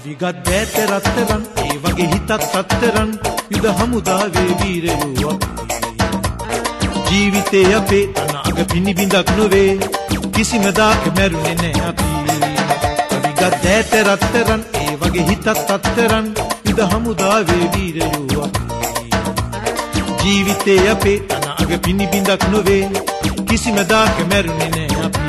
අවිගත් දෑත රත්තරන් ඒ වගේ හිතත් රත්තරන් යුද හමුදාවේ වීරයෝ අපි ජීවිතේ අපේ අනාග පිනිබිඳක් නොවේ කිසිම දාක මැරුණේ නෑ අපි අවිගත් දෑත රත්තරන් ඒ වගේ හිතත් රත්තරන් යුද හමුදාවේ වීරයෝ අපි ජීවිතේ අපේ අනාග පිනිබිඳක් නොවේ කිසිම දාක මැරුණේ නෑ අපි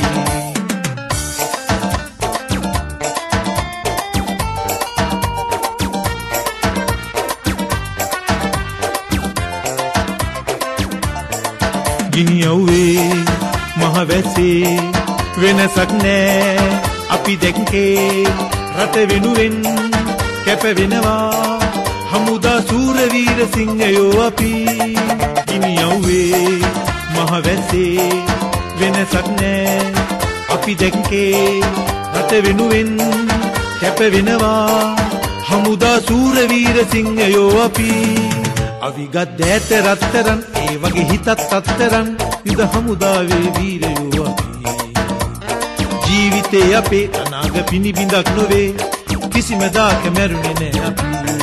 ගිනි යව්වේ මහ වැස්සේ වෙනසක් නෑ අපි දැක්කේ රට වෙනුවෙන් කැප වෙනවා හමුදා සූරවීර සිංහයෝ අපි ගිනි යව්වේ මහ වැස්සේ වෙනසක් නෑ අපි දැක්කේ රට වෙනුවෙන් කැප වෙනවා හමුදා සූරවීර සිංහයෝ අපි අවිගත් දෑත රත්තරන් ඒ වගේ හිතත් රත්තරන් යුද හමුදාවේ වීරයෝ අපි ජීවිතේ අපේ අනාග පිනිබිඳක් නොවේ කිසිම දාක මැරුණේ නෑ අපි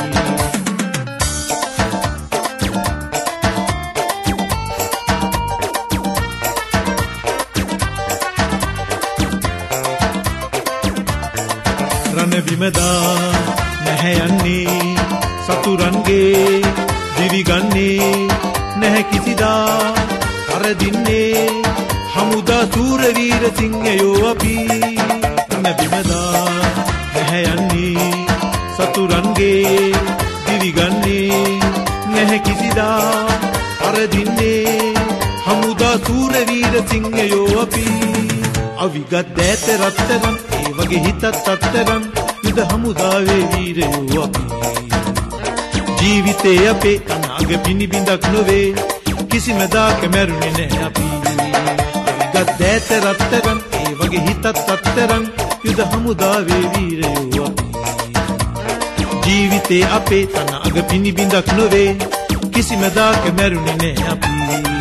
රණ බිමදා නැහැ යන්නේ සතුරන්ගේ දිවිගන්නේ නැහැ කිසිදා කරදින්නේ හමුදා සූරවීර සිංහයෝ අපි නැබිමදා නැහැ යන්නේ සතුරන්ගේ දිවිගන්නේ නැහැ කිසිදා කරදින්නේ හමුදා සූරවීර සිංහයෝ අපි අවිගත් දෑත රත්තරන් ඒ වගේ හිතත් රත්තරන් යුද හමුදාවේ වීරයෝ අපි ජීවිතේ අපේ අනාග පිනිබිඳක් නොවේ කිසිම දාක මැරුණේ නෑ අපි අවිගත් දෑත රත්තරන් ඒ වගේ හිතත් රත්තරන් යුද හමුදාවේ වීරයෝ අපි ජීවිතේ අපේ අනාග පිනිබිඳක් නොවේ කිසිම දාක මැරුණේ නෑ අපි